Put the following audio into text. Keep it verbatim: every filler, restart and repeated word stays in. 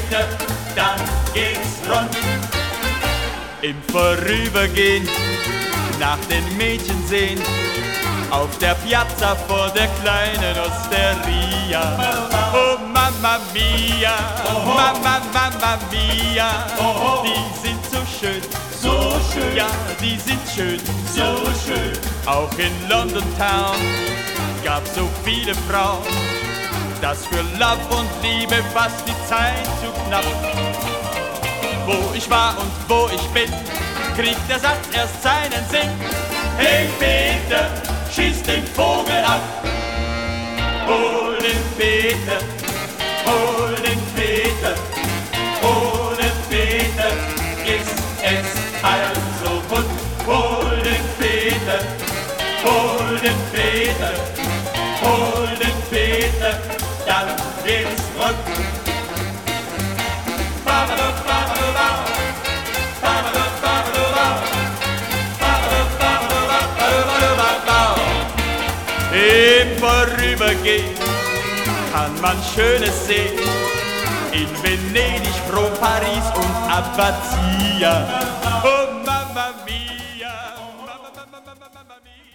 Meter, dann geht's rund. Im Vorübergehen nach den Mädchen sehen, auf der Piazza vor der kleinen Osteria. Oh Mamma Mia, Mamma, Mamma Mia, die sind so schön, So schön, ja, die sind schön, so schön. auch in London Town gab so viele Frauen, dass für Love und Liebe fast die Zeit zu knapp. Wo ich war und wo ich bin, kriegt der Satz erst seinen Sinn. Hey Peter, schieß den Vogel ab. Hol den Peter, Hol den Peter, ohne Peter ist es also bunt. Hol den Peter, hol den Peter, hol den Peter, dann geht's rund. Babadum, babadum, babadum, babadum, babadum, babadum, babadum. im Vorübergehen kann man Schönes sehen. In Venedig, Rom, Paris und Abbazia. Oh Mamma Mia, Mamma, Mamma, Mamma, Mamma Mia.